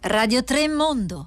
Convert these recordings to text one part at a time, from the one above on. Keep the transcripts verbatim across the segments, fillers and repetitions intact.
Radio tre Mondo.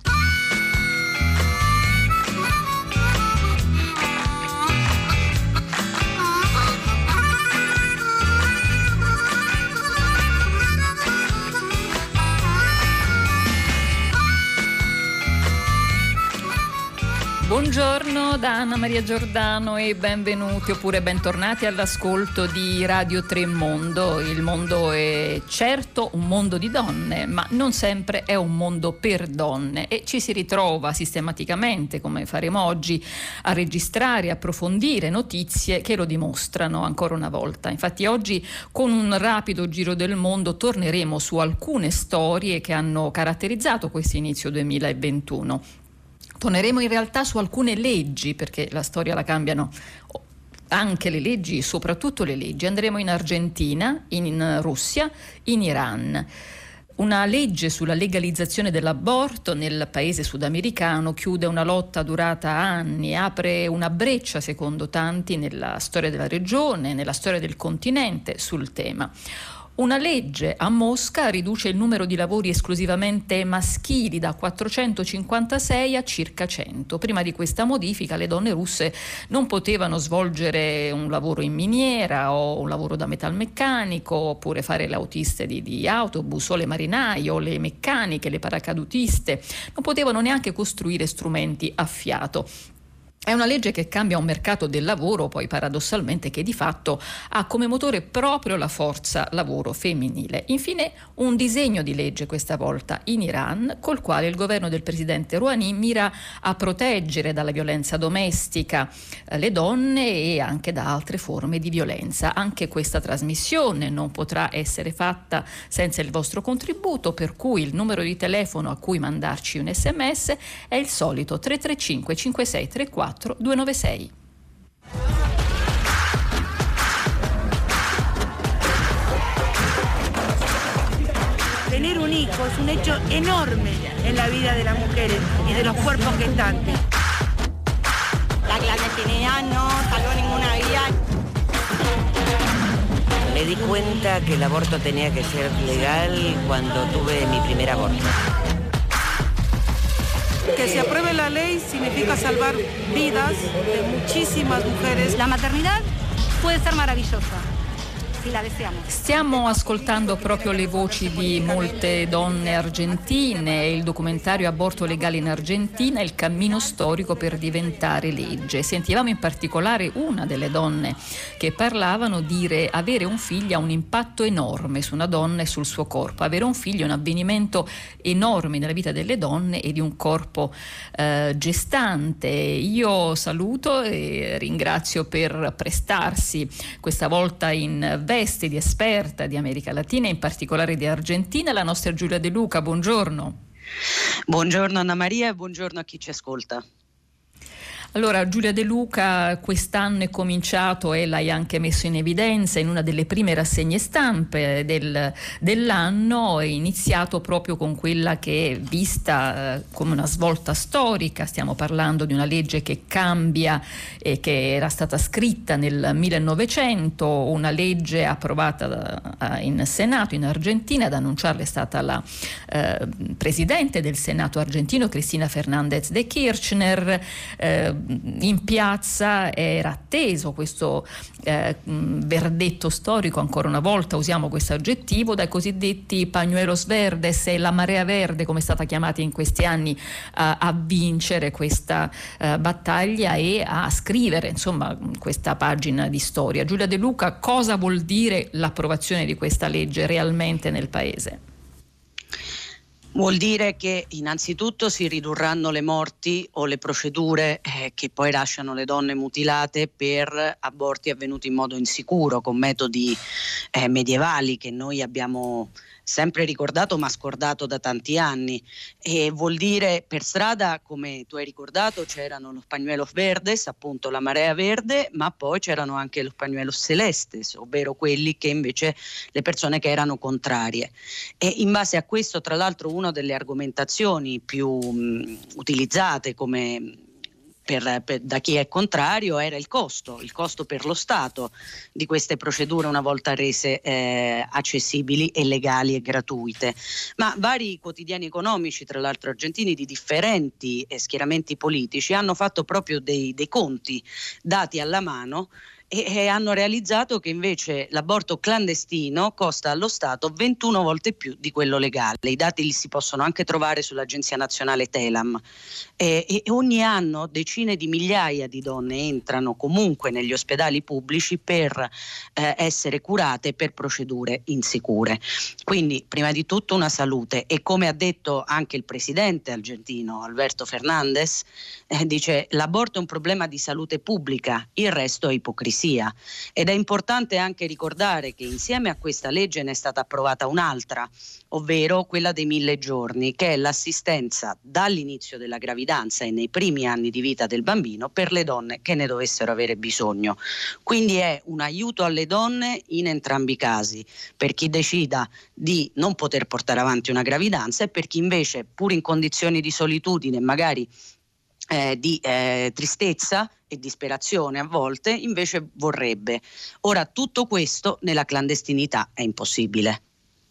Buongiorno da Anna Maria Giordano e benvenuti oppure bentornati all'ascolto di Radio tre Mondo. Il mondo è certo un mondo di donne, ma non sempre è un mondo per donne e ci si ritrova sistematicamente, come faremo oggi, a registrare, approfondire notizie che lo dimostrano ancora una volta. Infatti oggi con un rapido giro del mondo torneremo su alcune storie che hanno caratterizzato questo inizio duemilaventuno. Torneremo in realtà su alcune leggi, perché la storia la cambiano anche le leggi, soprattutto le leggi. Andremo in Argentina, in Russia, in Iran. Una legge sulla legalizzazione dell'aborto nel paese sudamericano chiude una lotta durata anni, apre una breccia, secondo tanti, nella storia della regione, nella storia del continente sul tema. Una legge a Mosca riduce il numero di lavori esclusivamente maschili da quattrocentocinquantasei a circa cento. Prima di questa modifica le donne russe non potevano svolgere un lavoro in miniera o un lavoro da metalmeccanico, oppure fare le autiste di, di autobus o le marinaie o le meccaniche, le paracadutiste. Non potevano neanche costruire strumenti a fiato. È una legge che cambia un mercato del lavoro, poi paradossalmente, che di fatto ha come motore proprio la forza lavoro femminile. Infine un disegno di legge questa volta in Iran, col quale il governo del presidente Rouhani mira a proteggere dalla violenza domestica eh, le donne e anche da altre forme di violenza. Anche questa trasmissione non potrà essere fatta senza il vostro contributo, per cui il numero di telefono a cui mandarci un sms è il solito tre tre cinque cinque sei tre quattro due nove sei. Tener un hijo es un hecho enorme en la vida de las mujeres y de los cuerpos gestantes. La clandestinidad no salvó ninguna vida. Me di cuenta que el aborto tenía que ser legal cuando tuve mi primer aborto. Que se apruebe la ley significa salvar vidas de muchísimas mujeres. La maternidad puede ser maravillosa. Stiamo ascoltando proprio le voci di molte donne argentine. Il documentario Aborto legale in Argentina, il cammino storico per diventare legge. Sentivamo in particolare una delle donne che parlavano dire avere un figlio ha un impatto enorme su una donna e sul suo corpo. Avere un figlio è un avvenimento enorme nella vita delle donne e di un corpo eh, gestante. Io saluto e ringrazio per prestarsi questa volta in veste di esperta di America Latina, in particolare di Argentina, la nostra Giulia De Luca. Buongiorno. Buongiorno Anna Maria e buongiorno a chi ci ascolta. Allora, Giulia De Luca, quest'anno è cominciato e l'hai anche messo in evidenza in una delle prime rassegne stampe del, dell'anno, è iniziato proprio con quella che è vista eh, come una svolta storica. Stiamo parlando di una legge che cambia e che era stata scritta nel millenovecento, una legge approvata da, in Senato in Argentina. Ad annunciarla è stata la eh, presidente del Senato argentino, Cristina Fernández de Kirchner. Eh, in piazza era atteso questo eh, verdetto storico, ancora una volta usiamo questo aggettivo, dai cosiddetti pañuelos verdes e la marea verde, come è stata chiamata in questi anni, a, a vincere questa uh, battaglia e a scrivere insomma questa pagina di storia. Giulia De Luca, cosa vuol dire l'approvazione di questa legge realmente nel Paese? Vuol dire che innanzitutto si ridurranno le morti o le procedure eh, che poi lasciano le donne mutilate per aborti avvenuti in modo insicuro, con metodi eh, medievali che noi abbiamo sempre ricordato ma scordato da tanti anni. E vuol dire per strada, come tu hai ricordato, c'erano los pañuelos verdes, appunto la marea verde, ma poi c'erano anche los pañuelos celestes, ovvero quelli che invece le persone che erano contrarie. E in base a questo, tra l'altro, una delle argomentazioni più mh, utilizzate come Per, per, da chi è contrario era il costo, il costo per lo Stato di queste procedure una volta rese eh, accessibili e legali e gratuite. Ma vari quotidiani economici, tra l'altro argentini, di differenti eh, schieramenti politici, hanno fatto proprio dei, dei conti dati alla mano e, e hanno realizzato che invece l'aborto clandestino costa allo Stato ventuno volte più di quello legale. I dati li si possono anche trovare sull'Agenzia Nazionale Telam. E, e ogni anno decine di migliaia di donne entrano comunque negli ospedali pubblici per eh, essere curate per procedure insicure. Quindi prima di tutto una salute, e come ha detto anche il presidente argentino Alberto Fernández, eh, dice l'aborto è un problema di salute pubblica, il resto è ipocrisia. Ed è importante anche ricordare che insieme a questa legge ne è stata approvata un'altra, ovvero quella dei mille giorni, che è l'assistenza dall'inizio della gravidanza e nei primi anni di vita del bambino per le donne che ne dovessero avere bisogno. Quindi è un aiuto alle donne in entrambi i casi, per chi decida di non poter portare avanti una gravidanza e per chi invece, pur in condizioni di solitudine, magari Eh, di eh, tristezza e disperazione a volte, invece vorrebbe. Ora tutto questo nella clandestinità è impossibile.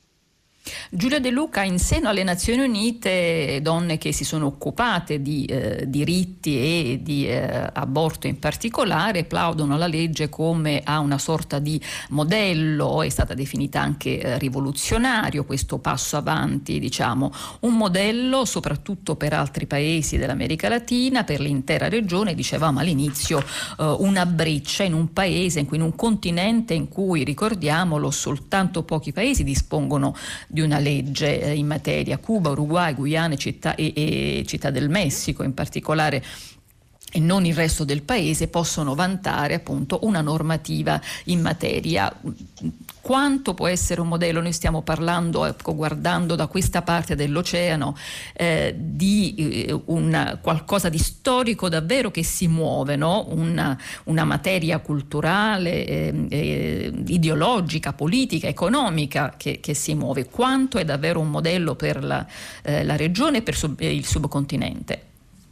Giulia De Luca, in seno alle Nazioni Unite donne che si sono occupate di eh, diritti e di eh, aborto in particolare plaudono la legge come a una sorta di modello, è stata definita anche eh, rivoluzionario questo passo avanti, diciamo, un modello soprattutto per altri paesi dell'America Latina, per l'intera regione, dicevamo all'inizio eh, una breccia in un paese, in cui in un continente in cui, ricordiamolo, soltanto pochi paesi dispongono di una legge eh, in materia. Cuba, Uruguay, Guyana città, e, e Città del Messico in particolare, e non il resto del paese, possono vantare appunto una normativa in materia. Quanto può essere un modello? Noi stiamo parlando, ecco, guardando da questa parte dell'oceano, eh, di eh, un qualcosa di storico davvero che si muove, no? Una, una materia culturale, eh, eh, ideologica, politica, economica che, che si muove. Quanto è davvero un modello per la, eh, la regione e per sub, eh, il subcontinente?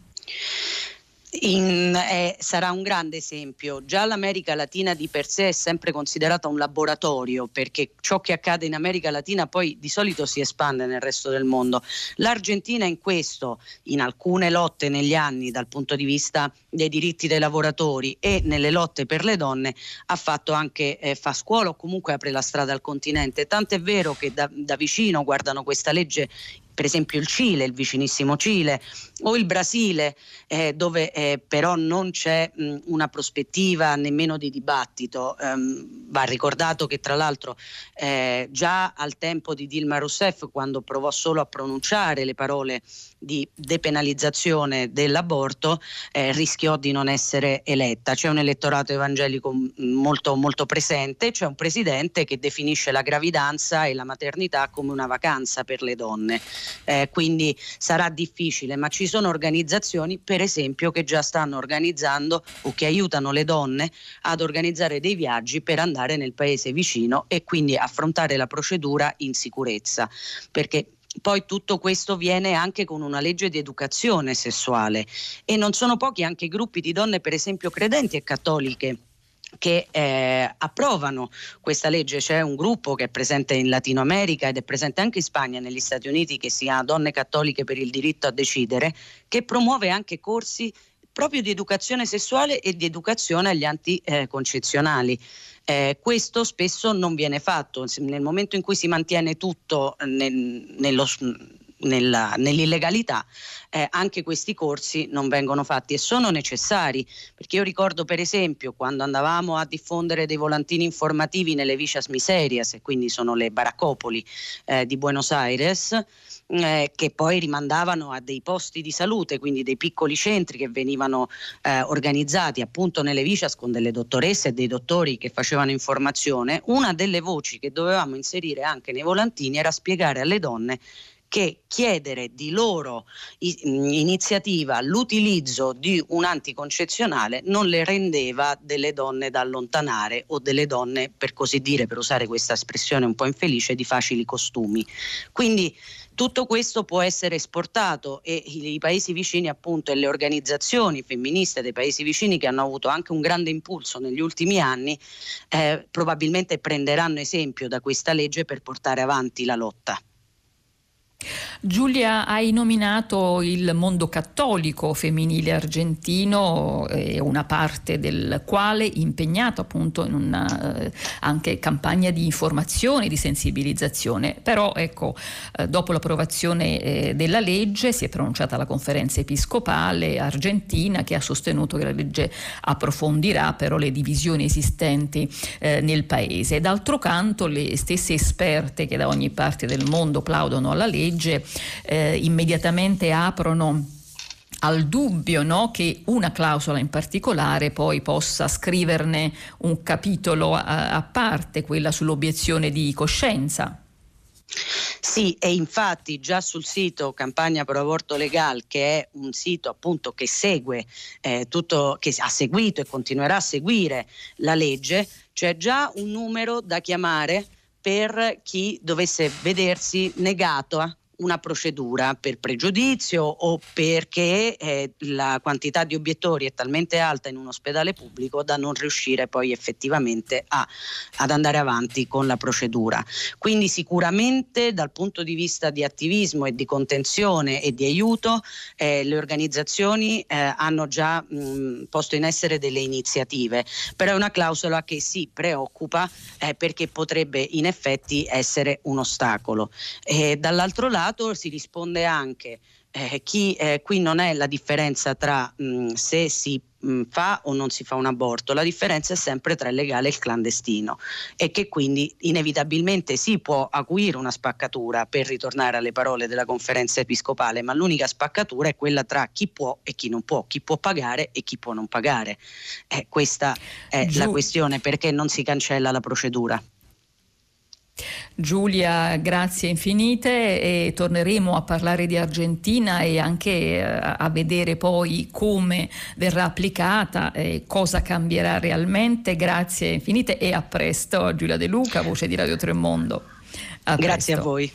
In, eh, sarà un grande esempio. Già l'America Latina di per sé è sempre considerata un laboratorio, perché ciò che accade in America Latina poi di solito si espande nel resto del mondo. L'Argentina in questo, in alcune lotte negli anni dal punto di vista dei diritti dei lavoratori e nelle lotte per le donne, ha fatto anche eh, fa scuola o comunque apre la strada al continente. Tant'è vero che da, da vicino guardano questa legge per esempio il Cile, il vicinissimo Cile, o il Brasile, eh, dove eh, però non c'è mh, una prospettiva nemmeno di dibattito. Um, va ricordato che tra l'altro eh, già al tempo di Dilma Rousseff, quando provò solo a pronunciare le parole di depenalizzazione dell'aborto, eh, rischiò di non essere eletta. C'è un elettorato evangelico molto, molto presente, c'è un presidente che definisce la gravidanza e la maternità come una vacanza per le donne. Eh, quindi sarà difficile, ma ci sono organizzazioni per esempio che già stanno organizzando o che aiutano le donne ad organizzare dei viaggi per andare nel paese vicino e quindi affrontare la procedura in sicurezza, perché poi tutto questo viene anche con una legge di educazione sessuale e non sono pochi anche i gruppi di donne per esempio credenti e cattoliche che eh, approvano questa legge. C'è un gruppo che è presente in Latino America ed è presente anche in Spagna e negli Stati Uniti, che si chiama Donne Cattoliche per il Diritto a Decidere, che promuove anche corsi proprio di educazione sessuale e di educazione agli anticoncezionali. Eh, questo spesso non viene fatto nel momento in cui si mantiene tutto nel, nello Nella, nell'illegalità, eh, anche questi corsi non vengono fatti e sono necessari, perché io ricordo per esempio quando andavamo a diffondere dei volantini informativi nelle Villas Miserias, e quindi sono le baraccopoli eh, di Buenos Aires, eh, che poi rimandavano a dei posti di salute, quindi dei piccoli centri che venivano eh, organizzati appunto nelle Villas con delle dottoresse e dei dottori che facevano informazione. Una delle voci che dovevamo inserire anche nei volantini era spiegare alle donne che chiedere di loro iniziativa l'utilizzo di un anticoncezionale non le rendeva delle donne da allontanare o delle donne, per così dire, per usare questa espressione un po' infelice, di facili costumi. Quindi tutto questo può essere esportato e i, i paesi vicini, appunto, e le organizzazioni femministe dei paesi vicini, che hanno avuto anche un grande impulso negli ultimi anni, eh, probabilmente prenderanno esempio da questa legge per portare avanti la lotta. Giulia, hai nominato il mondo cattolico femminile argentino, eh, una parte del quale impegnato appunto in una eh, anche campagna di informazione, di sensibilizzazione. Però ecco, eh, dopo l'approvazione eh, della legge si è pronunciata la conferenza episcopale argentina, che ha sostenuto che la legge approfondirà però le divisioni esistenti eh, nel paese. D'altro canto, le stesse esperte che da ogni parte del mondo plaudono alla legge Eh, immediatamente aprono al dubbio, no, che una clausola in particolare poi possa scriverne un capitolo a, a parte, quella sull'obiezione di coscienza. Sì, e infatti già sul sito Campagna Pro Aborto Legal, che è un sito appunto che segue eh, tutto, che ha seguito e continuerà a seguire la legge, c'è già un numero da chiamare per chi dovesse vedersi negato una procedura per pregiudizio o perché eh, la quantità di obiettori è talmente alta in un ospedale pubblico da non riuscire poi effettivamente a, ad andare avanti con la procedura. Quindi sicuramente dal punto di vista di attivismo e di contenzione e di aiuto eh, le organizzazioni eh, hanno già mh, posto in essere delle iniziative, però è una clausola che si preoccupa eh, perché potrebbe in effetti essere un ostacolo. E dall'altro lato si risponde anche eh, chi eh, qui non è la differenza tra mh, se si mh, fa o non si fa un aborto, la differenza è sempre tra il legale e il clandestino, e che quindi inevitabilmente si può acuire una spaccatura, per ritornare alle parole della conferenza episcopale, ma l'unica spaccatura è quella tra chi può e chi non può, chi può pagare e chi può non pagare. Eh, questa è Giù. la questione, perché non si cancella la procedura. Giulia, grazie infinite, e torneremo a parlare di Argentina e anche a vedere poi come verrà applicata e cosa cambierà realmente. Grazie infinite e a presto. Giulia De Luca, voce di Radio Tre Mondo. A grazie presto. a voi.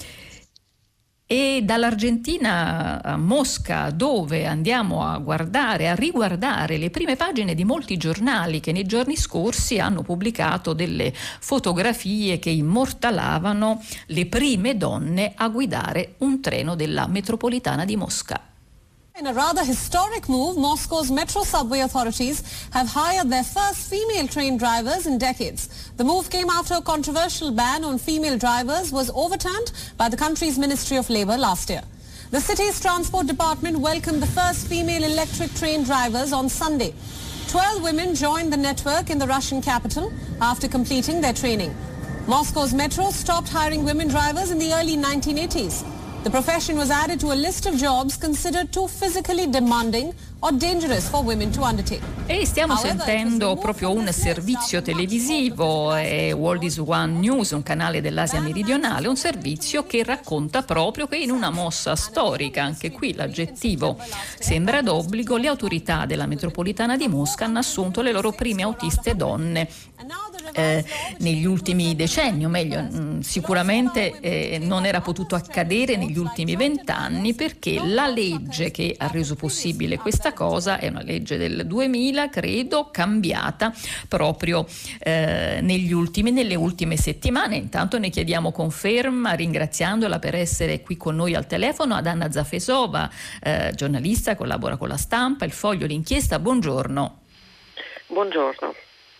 E dall'Argentina a Mosca, dove andiamo a guardare, a riguardare le prime pagine di molti giornali che nei giorni scorsi hanno pubblicato delle fotografie che immortalavano le prime donne a guidare un treno della metropolitana di Mosca. In a rather historic move, Moscow's metro subway authorities have hired their first female train drivers in decades. The move came after a controversial ban on female drivers was overturned by the country's Ministry of Labour last year. The city's transport department welcomed the first female electric train drivers on Sunday. Twelve women joined the network in the Russian capital after completing their training. Moscow's metro stopped hiring women drivers in the early nineteen eighties. The profession was added to a list of jobs considered too physically demanding or dangerous for women to undertake. E stiamo sentendo proprio un servizio televisivo, è World is One News, un canale dell'Asia meridionale, un servizio che racconta proprio che in una mossa storica, anche qui l'aggettivo sembra d'obbligo, le autorità della metropolitana di Mosca hanno assunto le loro prime autiste donne eh, negli ultimi decenni, o meglio mh, sicuramente eh, non era potuto accadere negli ultimi vent'anni, perché la legge che ha reso possibile questa cosa è una legge del duemila, credo, cambiata proprio eh, negli ultimi, nelle ultime settimane. Intanto ne chiediamo conferma, ringraziandola per essere qui con noi al telefono, ad Anna Zafesova, eh, giornalista, collabora con La Stampa, Il Foglio, L'Inchiesta. Buongiorno. Buongiorno.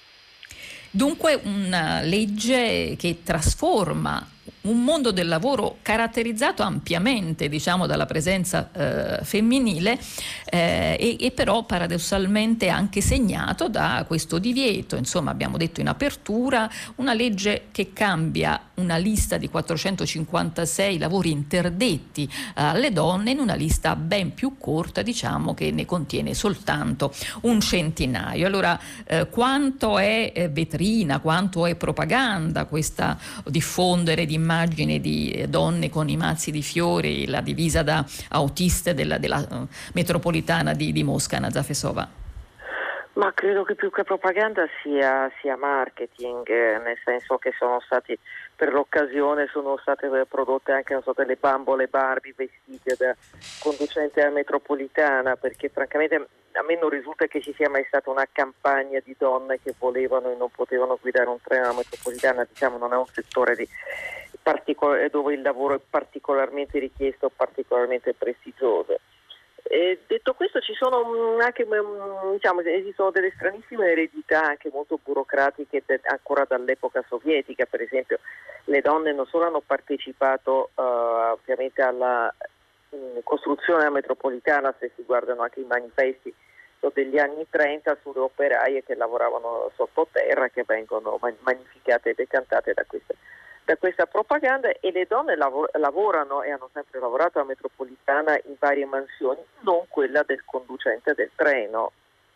Dunque una legge che trasforma un mondo del lavoro caratterizzato ampiamente, diciamo, dalla presenza eh, femminile eh, e, e però paradossalmente anche segnato da questo divieto. Insomma, abbiamo detto in apertura, una legge che cambia una lista di quattrocentocinquantasei lavori interdetti alle donne in una lista ben più corta, diciamo, che ne contiene soltanto un centinaio. Allora, eh, quanto è eh, vetrina, quanto è propaganda questa diffondere di immagini immagini di donne con i mazzi di fiori, la divisa da autiste della, della uh, metropolitana di, di Mosca, Anna Zafesova. Ma credo che più che propaganda sia, sia marketing, eh, nel senso che sono stati, per l'occasione sono state prodotte anche, non so, delle bambole Barbie vestite da conducente alla metropolitana, perché francamente a me non risulta che ci sia mai stata una campagna di donne che volevano e non potevano guidare un treno alla metropolitana. Diciamo, non è un settore di particol- dove il lavoro è particolarmente richiesto o particolarmente prestigioso. E detto questo, ci sono anche, diciamo, esistono delle stranissime eredità anche molto burocratiche de- ancora dall'epoca sovietica. Per esempio, le donne non solo hanno partecipato uh, ovviamente alla mh, costruzione della metropolitana, se si guardano anche i manifesti degli anni trenta sulle operaie che lavoravano sottoterra, che vengono man- magnificate e decantate da queste da questa propaganda, e le donne lav- lavorano e hanno sempre lavorato alla metropolitana in varie mansioni, non quella del conducente del treno,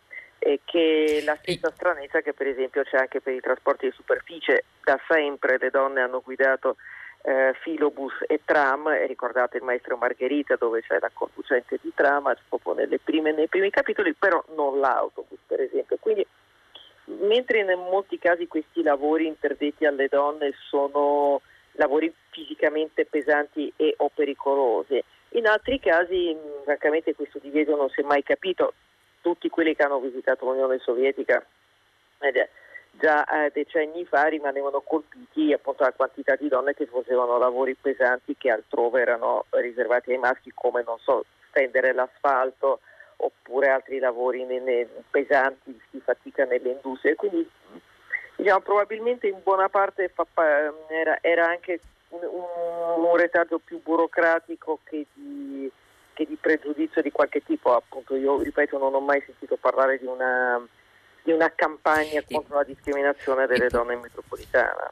e che la stessa stranezza che per esempio c'è anche per i trasporti di superficie. Da sempre le donne hanno guidato eh, filobus e tram, e ricordate il Maestro Margherita, dove c'è la conducente di tram proprio nelle prime, nei primi capitoli, però non l'autobus per esempio. Quindi mentre in molti casi questi lavori interdetti alle donne sono lavori fisicamente pesanti e o pericolosi, in altri casi francamente questo divieto non si è mai capito. Tutti quelli che hanno visitato l'Unione Sovietica eh, già eh, decenni fa rimanevano colpiti appunto dalla quantità di donne che facevano lavori pesanti che altrove erano riservati ai maschi, come non so, stendere l'asfalto oppure altri lavori nelle, pesanti di fatica nelle industrie. Quindi diciamo probabilmente in buona parte fa, era, era anche un, un, un retaggio più burocratico che di, che di pregiudizio di qualche tipo. Appunto, io ripeto, non ho mai sentito parlare di una, di una campagna contro la discriminazione delle donne in metropolitana.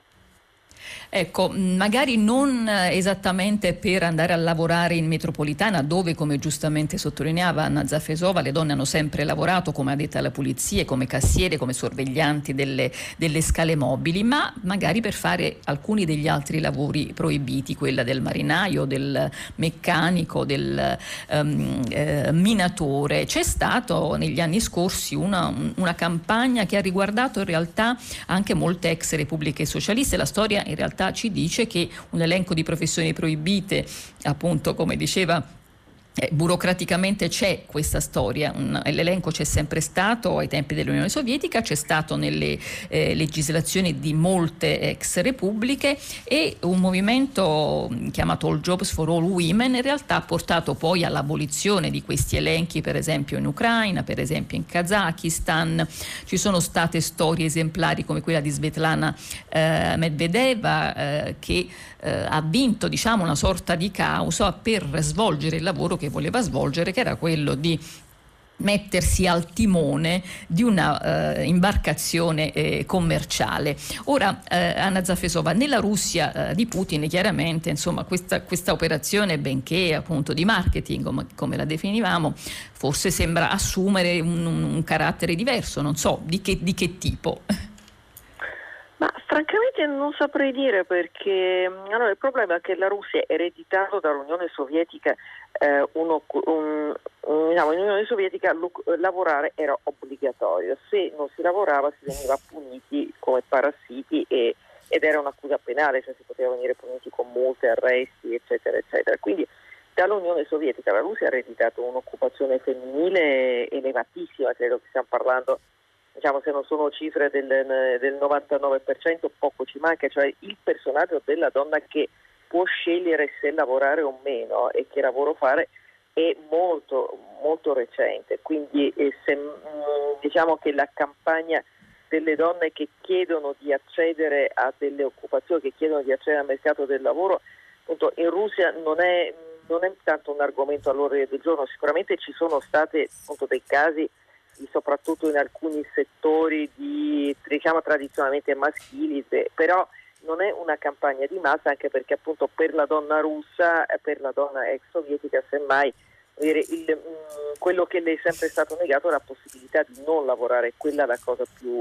Ecco, magari non esattamente per andare a lavorare in metropolitana, dove, come giustamente sottolineava Anna Zafesova, le donne hanno sempre lavorato come addette alla pulizia, come cassiere, come sorveglianti delle, delle scale mobili, ma magari per fare alcuni degli altri lavori proibiti, quella del marinaio, del meccanico, del um, eh, minatore. C'è stato negli anni scorsi una, una campagna che ha riguardato in realtà anche molte ex repubbliche socialiste. La storia in realtà ci dice che un elenco di professioni proibite, appunto come diceva, Eh, burocraticamente c'è questa storia, un, l'elenco c'è sempre stato ai tempi dell'Unione Sovietica, c'è stato nelle eh, legislazioni di molte ex repubbliche, e un movimento chiamato All Jobs for All Women in realtà ha portato poi all'abolizione di questi elenchi, per esempio in Ucraina, per esempio in Kazakistan. Ci sono state storie esemplari come quella di Svetlana eh, Medvedeva eh, che eh, ha vinto, diciamo, una sorta di causa per svolgere il lavoro che voleva svolgere, che era quello di mettersi al timone di una eh, imbarcazione eh, commerciale. Ora eh, Anna Zafesova, nella Russia eh, di Putin chiaramente, insomma, questa, questa operazione, benché appunto di marketing come, come la definivamo, forse sembra assumere un, un, un carattere diverso, non so di che, di che tipo. Ma francamente non saprei dire, perché allora, il problema è che la Russia, ereditando dall'Unione Sovietica eh, uno, un, un, diciamo, in Unione Sovietica lo, lavorare era obbligatorio. Se non si lavorava si veniva puniti come parassiti e, ed era un'accusa penale, cioè si poteva venire puniti con multe, arresti, eccetera, eccetera. Quindi dall'Unione Sovietica la Russia ha ereditato un'occupazione femminile elevatissima, credo che stiamo parlando, diciamo, se non sono cifre del, del novantanove per cento, poco ci manca, cioè il personaggio della donna che può scegliere se lavorare o meno e che lavoro fare è molto molto recente. Quindi eh, se, diciamo che la campagna delle donne che chiedono di accedere a delle occupazioni, che chiedono di accedere al mercato del lavoro, appunto in Russia non è, non è tanto un argomento all'ordine del giorno. Sicuramente ci sono stati appunto dei casi, soprattutto in alcuni settori di, diciamo, tradizionalmente maschili, però non è una campagna di massa, anche perché appunto per la donna russa, per la donna ex sovietica, semmai il, quello che le è sempre stato negato è la possibilità di non lavorare. Quella è la cosa più,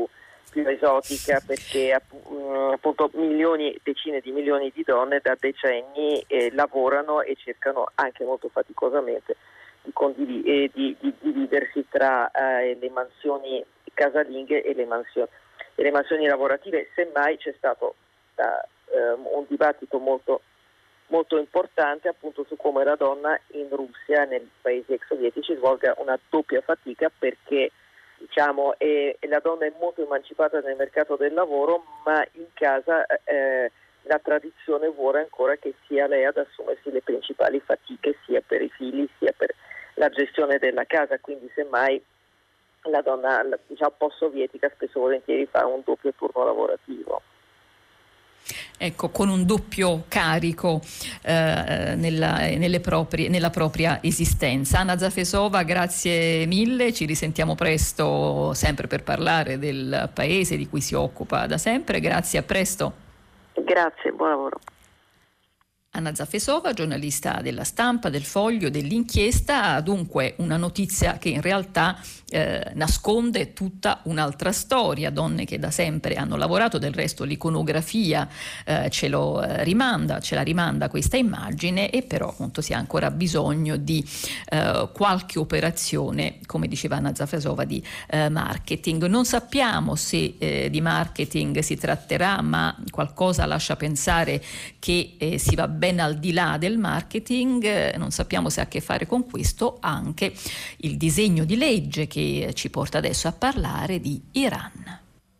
più esotica, perché appunto milioni, decine di milioni di donne da decenni eh, lavorano e cercano anche molto faticosamente di, condiv- e di, di dividersi tra eh, le mansioni casalinghe e le mansioni, e le mansioni lavorative. Semmai c'è stato da, eh, un dibattito molto molto importante appunto su come la donna in Russia, nei paesi ex sovietici, svolga una doppia fatica, perché diciamo è, la donna è molto emancipata nel mercato del lavoro, ma in casa eh, la tradizione vuole ancora che sia lei ad assumersi le principali fatiche, sia per i figli sia per la gestione della casa. Quindi semmai la donna, diciamo, post-sovietica spesso volentieri fa un doppio turno lavorativo. Ecco, con un doppio carico eh, nella, nelle proprie, nella propria esistenza. Anna Zafesova, grazie mille, ci risentiamo presto sempre per parlare del paese di cui si occupa da sempre. Grazie, a presto. Grazie, buon lavoro. Anna Zafesova, giornalista della Stampa, del Foglio, dell'Inchiesta, dunque una notizia che in realtà eh, nasconde tutta un'altra storia, donne che da sempre hanno lavorato, del resto l'iconografia eh, ce lo eh, rimanda, ce la rimanda questa immagine, e però appunto si ha ancora bisogno di eh, qualche operazione, come diceva Anna Zafesova, di eh, marketing. Non sappiamo se eh, di marketing si tratterà, ma qualcosa lascia pensare che eh, si va bene ben al di là del marketing. Eh, non sappiamo se ha a che fare con questo anche il disegno di legge che ci porta adesso a parlare di Iran.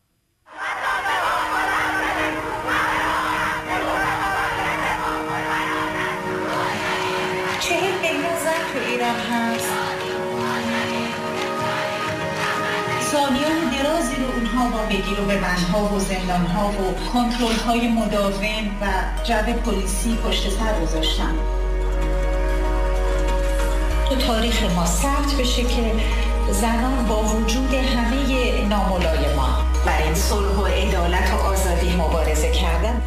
سالیان درازی رو اونها با بگیر و ببندها و زندانها و کنترل‌های مداوم و جو پلیسی پشت سر گذاشتن. تو تاریخ ما ثبت بشه که زنان با وجود همه ناملایمات برای صلح و عدالت و آزادی مبارزه کردن.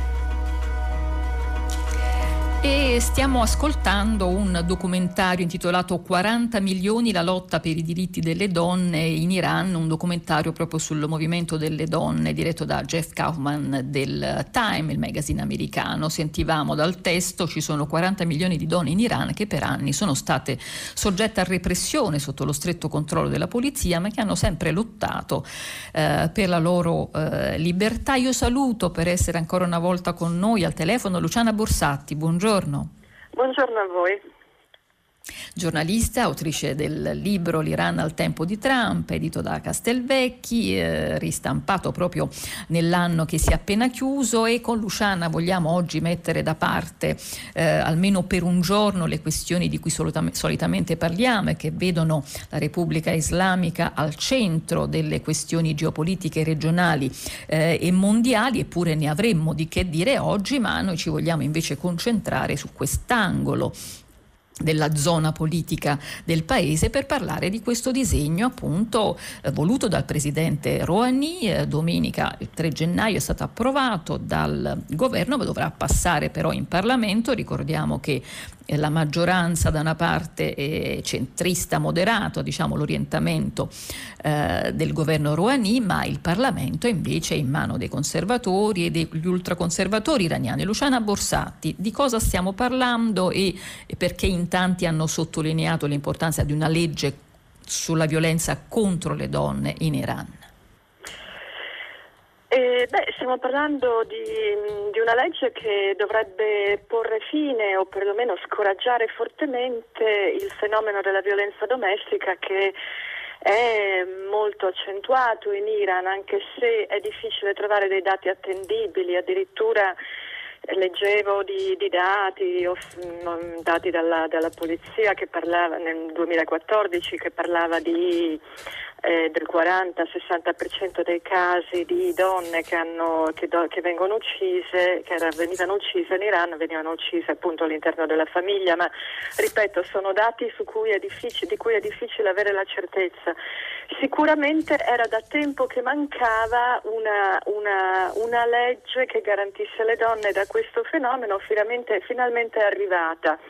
E stiamo ascoltando un documentario intitolato quaranta milioni, la lotta per i diritti delle donne in Iran, un documentario proprio sul movimento delle donne, diretto da Jeff Kaufman del Time, il magazine americano. Sentivamo dal testo: ci sono quaranta milioni di donne in Iran che per anni sono state soggette a repressione sotto lo stretto controllo della polizia, ma che hanno sempre lottato eh, per la loro eh, libertà. Io saluto, per essere ancora una volta con noi al telefono, Luciana Borsatti. Buongiorno. Buongiorno a voi. Giornalista, autrice del libro L'Iran al tempo di Trump, edito da Castelvecchi, eh, ristampato proprio nell'anno che si è appena chiuso, e con Luciana vogliamo oggi mettere da parte eh, almeno per un giorno le questioni di cui solitamente, solitamente parliamo e che vedono la Repubblica Islamica al centro delle questioni geopolitiche regionali eh, e mondiali. Eppure ne avremmo di che dire oggi, ma noi ci vogliamo invece concentrare su quest'angolo della zona politica del paese per parlare di questo disegno appunto eh, voluto dal presidente Rouhani. Eh, domenica il tre gennaio è stato approvato dal governo, ma dovrà passare però in Parlamento. Ricordiamo che eh, la maggioranza da una parte è centrista moderato, diciamo l'orientamento eh, del governo Rouhani, ma il Parlamento invece è in mano dei conservatori e degli ultraconservatori iraniani. Luciana Borsatti, di cosa stiamo parlando e, e perché in tanti hanno sottolineato l'importanza di una legge sulla violenza contro le donne in Iran? Eh, beh, stiamo parlando di, di una legge che dovrebbe porre fine o perlomeno scoraggiare fortemente il fenomeno della violenza domestica, che è molto accentuato in Iran, anche se è difficile trovare dei dati attendibili. Addirittura leggevo di, di dati, dati dalla, dalla polizia che parlava nel duemilaquattordici, che parlava di eh, del quaranta sessanta per cento dei casi di donne che, hanno, che, do, che vengono uccise, che era, venivano uccise in Iran, venivano uccise appunto all'interno della famiglia. Ma ripeto, sono dati su cui è difficile, di cui è difficile avere la certezza. Sicuramente era da tempo che mancava una, una, una legge che garantisse le donne da questo fenomeno. Finalmente, finalmente è arrivata.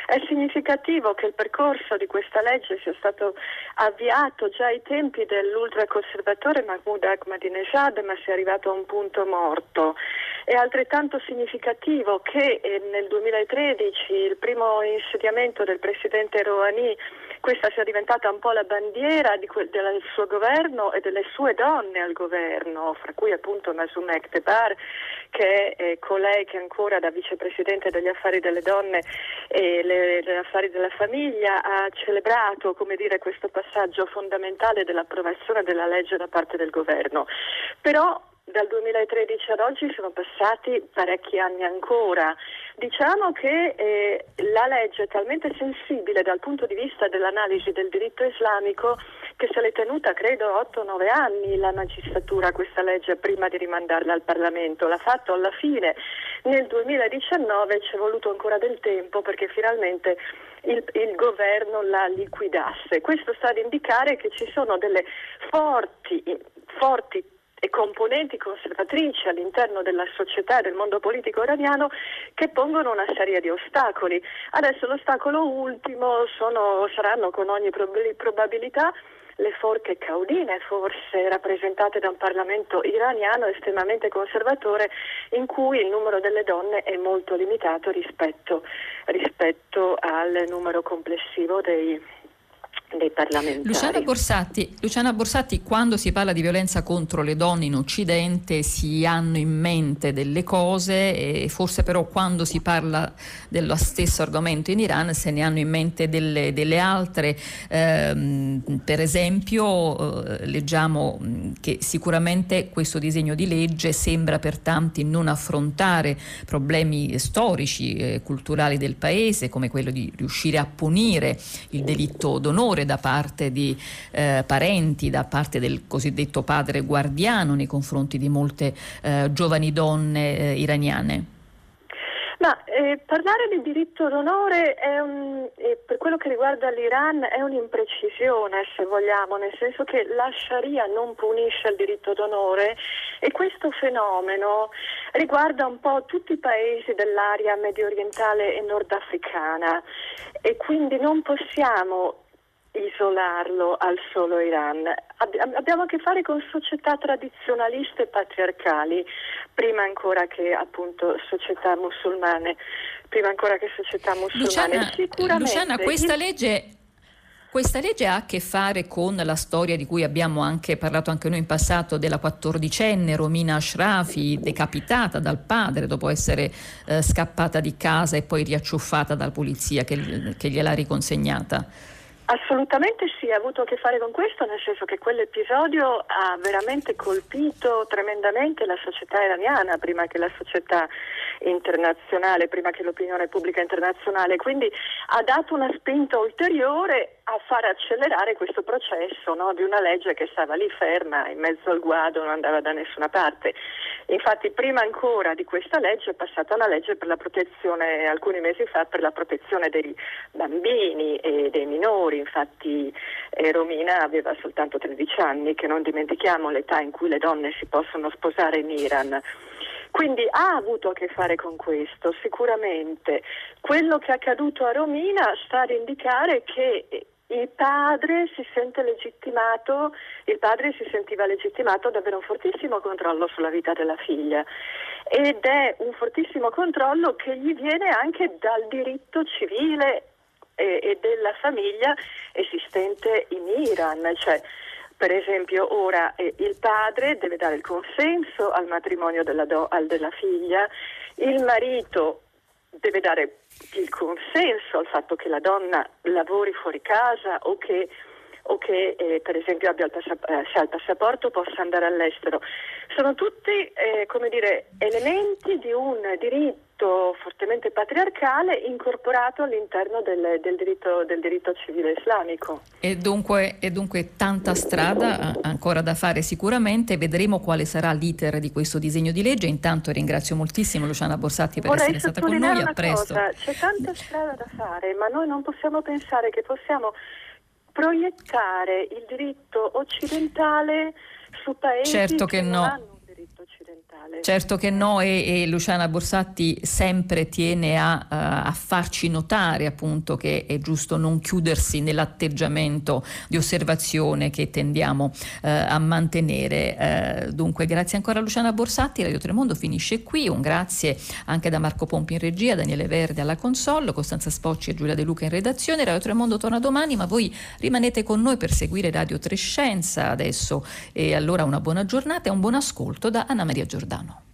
È significativo che il percorso di questa legge sia stato avviato già ai tempi dell'ultraconservatore Mahmoud Ahmadinejad, ma sia arrivato a un punto morto. È altrettanto significativo che eh, nel duemilatredici, il primo insediamento del presidente Rouhani, questa sia diventata un po' la bandiera di quel, del suo governo e delle sue donne al governo, fra cui appunto Masum Ektebar, che è eh, colei che ancora da vicepresidente degli affari delle donne e le, gli affari della famiglia ha celebrato, come dire, questo passaggio fondamentale dell'approvazione della legge da parte del governo. Però dal duemilatredici ad oggi sono passati parecchi anni ancora. Diciamo che eh, la legge è talmente sensibile dal punto di vista dell'analisi del diritto islamico che se l'è tenuta, credo, otto nove anni la magistratura questa legge prima di rimandarla al Parlamento. L'ha fatto alla fine nel duemiladiciannove, ci è voluto ancora del tempo perché finalmente il, il governo la liquidasse. Questo sta ad indicare che ci sono delle forti, forti e componenti conservatrici all'interno della società e del mondo politico iraniano che pongono una serie di ostacoli. Adesso l'ostacolo ultimo sono, saranno con ogni prob- probabilità le forche caudine, forse rappresentate da un Parlamento iraniano estremamente conservatore in cui il numero delle donne è molto limitato rispetto, rispetto al numero complessivo dei dei parlamentari. Luciana Borsatti, Luciana Borsatti, quando si parla di violenza contro le donne in Occidente si hanno in mente delle cose e forse però quando si parla dello stesso argomento in Iran se ne hanno in mente delle, delle altre. Ehm, per esempio eh, leggiamo che sicuramente questo disegno di legge sembra per tanti non affrontare problemi storici e eh, culturali del paese, come quello di riuscire a punire il delitto d'onore da parte di eh, parenti, da parte del cosiddetto padre guardiano nei confronti di molte eh, giovani donne eh, iraniane. Ma eh, parlare di diritto d'onore è un, eh, per quello che riguarda l'Iran è un'imprecisione, se vogliamo, nel senso che la Sharia non punisce il diritto d'onore e questo fenomeno riguarda un po' tutti i paesi dell'area medio orientale e nordafricana e quindi non possiamo isolarlo al solo Iran. Ab- abbiamo a che fare con società tradizionaliste e patriarcali, prima ancora che appunto società musulmane, prima ancora che società musulmane. Luciana, Sicuramente Luciana questa il... legge Questa legge ha a che fare con la storia di cui abbiamo anche parlato anche noi in passato, della quattordicenne Romina Ashrafi decapitata dal padre dopo essere eh, scappata di casa e poi riacciuffata dalla polizia che, che gliel'ha riconsegnata. Assolutamente sì, ha avuto a che fare con questo, nel senso che quell'episodio ha veramente colpito tremendamente la società iraniana, prima che la società internazionale, prima che l'opinione pubblica internazionale, quindi ha dato una spinta ulteriore a far accelerare questo processo, no, di una legge che stava lì ferma, in mezzo al guado, non andava da nessuna parte. Infatti prima ancora di questa legge è passata una legge per la protezione, alcuni mesi fa, per la protezione dei bambini e dei minori. Infatti eh, Romina aveva soltanto tredici anni, che non dimentichiamo l'età in cui le donne si possono sposare in Iran. Quindi ha avuto a che fare con questo, sicuramente. Quello che è accaduto a Romina sta ad indicare che il padre si sente legittimato, il padre si sentiva legittimato ad avere un fortissimo controllo sulla vita della figlia ed è un fortissimo controllo che gli viene anche dal diritto civile e, e della famiglia esistente in Iran, cioè per esempio ora eh, il padre deve dare il consenso al matrimonio della, do, al, della figlia, il marito deve dare il consenso al fatto che la donna lavori fuori casa o che, o che eh, per esempio abbia il passap- eh, se ha il passaporto possa andare all'estero. Sono tutti eh, come dire, elementi di un diritto fortemente patriarcale incorporato all'interno del, del, diritto, del diritto civile islamico. E dunque, e dunque tanta strada ancora da fare sicuramente, vedremo quale sarà l'iter di questo disegno di legge. Intanto ringrazio moltissimo Luciana Borsatti per Vorrei essere stata con noi, a presto. Cosa. C'è tanta strada da fare, ma noi non possiamo pensare che possiamo proiettare il diritto occidentale su paesi certo che, che no. non hanno un diritto occidentale. tale. Certo che no, e, e Luciana Borsatti sempre tiene a, a farci notare appunto che è giusto non chiudersi nell'atteggiamento di osservazione che tendiamo eh, a mantenere. Eh, dunque grazie ancora a Luciana Borsatti. Radio Tremondo finisce qui, un grazie anche da Marco Pompi in regia, Daniele Verde alla console, Costanza Spocci e Giulia De Luca in redazione. Radio Tremondo torna domani, ma voi rimanete con noi per seguire Radio Trescenza adesso, e allora una buona giornata e un buon ascolto da Anna Maria Giordano.